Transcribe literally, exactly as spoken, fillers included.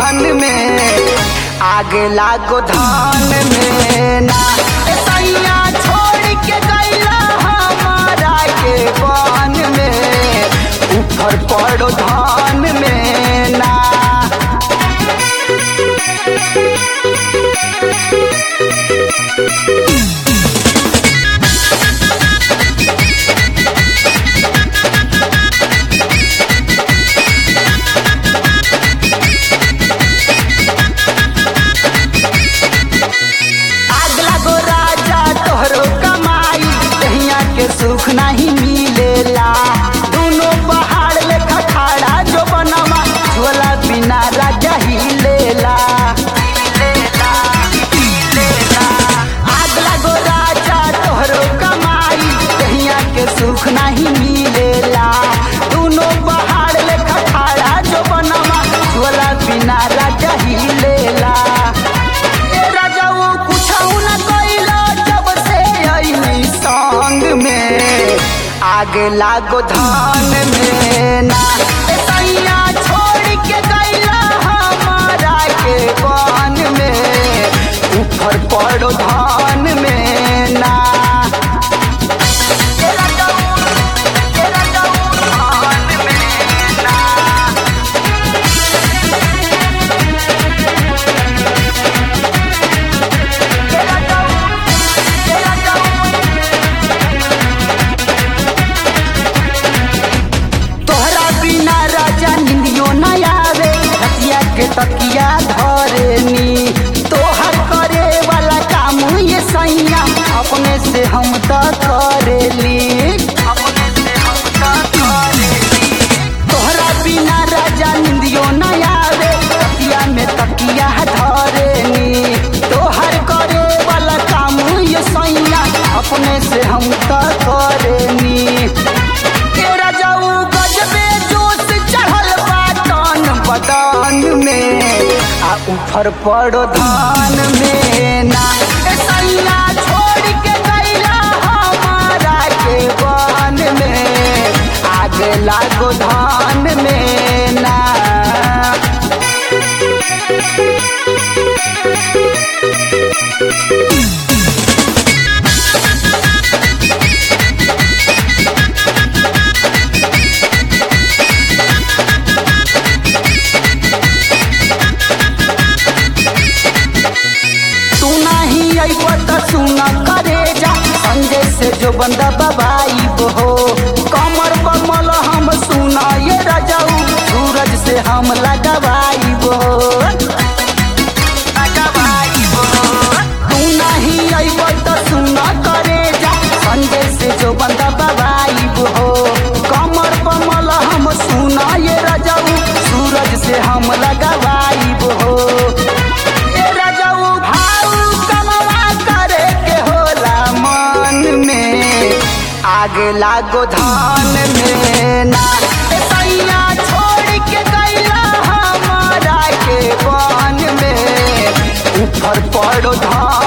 धान में, आगे लागो धान में ना। ए सैया छोड़ के गइला हमारा के बान में, ऊपर पड़ो धान में ना। सुख नहीं मिलेला, दोनों पहाड़ लेखा खड़ा जो बनवा झोला बिना राजा ही लेला। आग लगो राजा तोहरो कमाई, कहिया के सुख नहीं मिलेला, दोनों पहाड़ लेखा खड़ा जो बनवा झोला बिना राजा ही लेला। ए राजा वो कुछ न कइला जब से आई संग में, आगे लागो धान में ना। ए सैया छोड़ के गइला हमारा के बान में, ऊपर पड़ो धान में ना। ए राजा ए राजा धान में ना। ए राजा ए राजा के तकिया धरेनी, तोहर करे वाला काम ये सैया अपने से हम तो करेली, अपने से हम तो करेली। तोहरा बिना राजा निंदियो न आवे, तकिया में तकिया धरेनी, तोहर करे वाला काम ये सैया अपने से हम तो करेनी। तेरा जाऊ गजबे जोश चढ़ल बाटन बदन में, आ ऊपर पड़ो धान में ना। ए सैया छोड़ के गइला हमारा के बान में, आगे लागो धान में ना। सुना करे जा संजय से जो बंदा बबाई हो, कमर बमल हम सुना ये रजाऊ, सूरज से हम लगवाई हो। तू नहीं अइब तो सुना करे जा संजय से जो बंदा बबाई हो, कमर बमल हम सुना ये रजाऊ, सूरज से हम लगवाई हो। आगे लागो धान में ना। ए सैया छोड़ के गइला हमारा के बान में, ऊपर पड़ो धान।